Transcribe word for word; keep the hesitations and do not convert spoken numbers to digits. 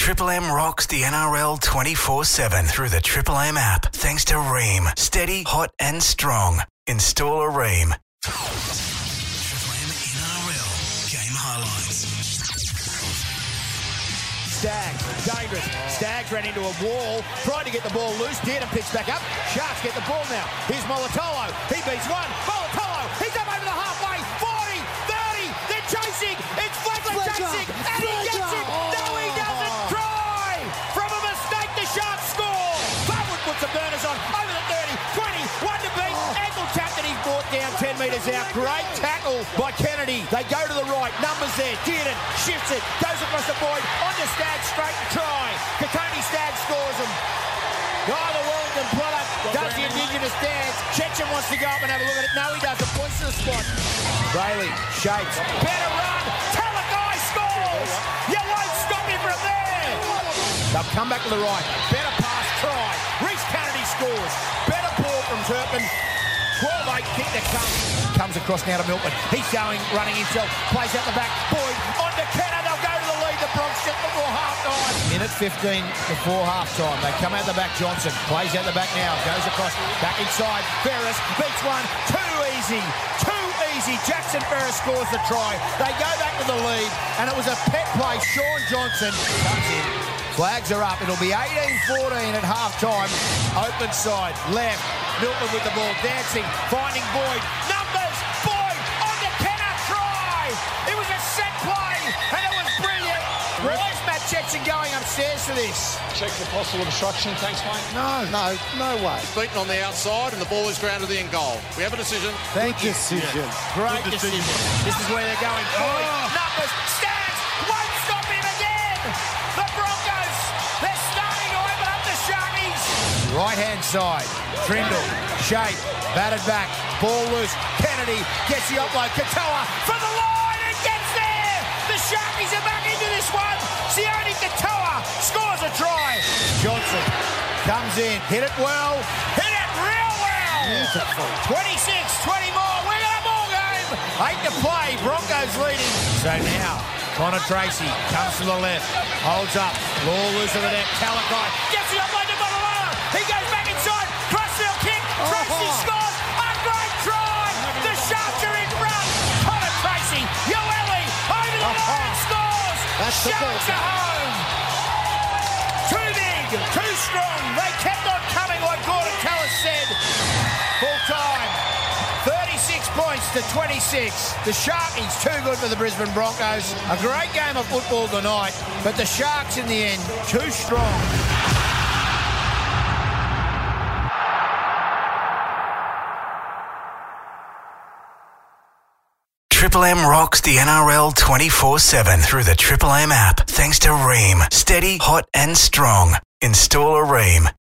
Triple M rocks the N R L twenty-four seven through the Triple M app. Thanks to Ream. Steady, hot and strong. Install a Ream. Triple M N R L game highlights. Staggs, dangerous. Staggs ran into a wall, tried to get the ball loose. Dearden picks back up. Sharks get the ball now. Here's Molitolo. He beats one. Molitolo, he's up over the halfway. forty, thirty, they're chasing. It's Flegler chasing, and he gets it. No, he doesn't. Try! From a mistake, the Sharks score. Baldwin puts the burners on. Over the thirty, twenty, one to beat. Ankle tap that he's brought down ten metres out. Great tackle by Kennedy. They go to the right. Numbers there. Dearden shifts it. Goes across the void. Onto Staggs, straight and try. Katoni Staggs scores them. Oh, the Wellington product does the Indigenous dance. Chechen wants to go up and have a look at it. No, he doesn't. Points to the spot. Bailey shapes. Better run. Talakai scores. You won't stop him from there. They'll come back to the right. Better pass, try. Reece Kennedy scores. Better ball from Turpin. twelve eight kick that comes. Comes across now to Milton. He's going, running himself. Plays out the back. Boyd on to Kenner. They'll go to the lead. The Bronx just before half-time. Minute fifteen before half-time. They come out the back. Johnson plays out the back now. Goes across. Back inside. Ferris beats one. Too easy. Too easy. Jackson Ferris scores the try. They go back to the lead. And it was a pet play. Sean Johnson comes in. Flags are up. It'll be eighteen fourteen at half-time. Open side. Left. Milton with the ball. Dancing. Finding Boyd. Numbers. Boyd. On to Kenner. Try. It was a set play. And it was brilliant. Why is Matt Chechen going upstairs for this? Check for possible obstruction. Thanks, mate. No, no, no way. Beaten on the outside and the ball is grounded in goal. We have a decision. Thank you. Decision. Yeah. Great Good decision. decision. This is where they're going. Boyd. Oh. Numbers. Staggs. Won't stop him again. The Broncos. They're starting to open up the Sharkies. Right-hand side. Trindle. Shape. Batted back. Ball loose. Kennedy gets the offload. Katoa for the line and gets there. The Sharkies are back into this one. Sione Katoa scores a try. Johnson comes in. Hit it well. Hit it real well. Beautiful. twenty-six twenty more. We got a ball game. Eight to play. Broncos leading. So now, Connor Tracy comes to the left. Holds up. Ball loose of the net. Talakai gets the offload to Bonalana. He goes back inside. Crossfield kick. Tracy oh. scores. A great try. The Sharks are in front. Connor Tracy. Yoeli over the oh. line scores. That's Sharks are home. Too big. Too strong. They kept on coming like Gordon Tallis said. Full time. thirty-six points to twenty-six. The Sharkies too good for the Brisbane Broncos. A great game of football tonight, but the Sharks in the end too strong. Triple M rocks the N R L twenty-four seven through the Triple M app. Thanks to Ream. Steady, hot and strong. Install a Ream.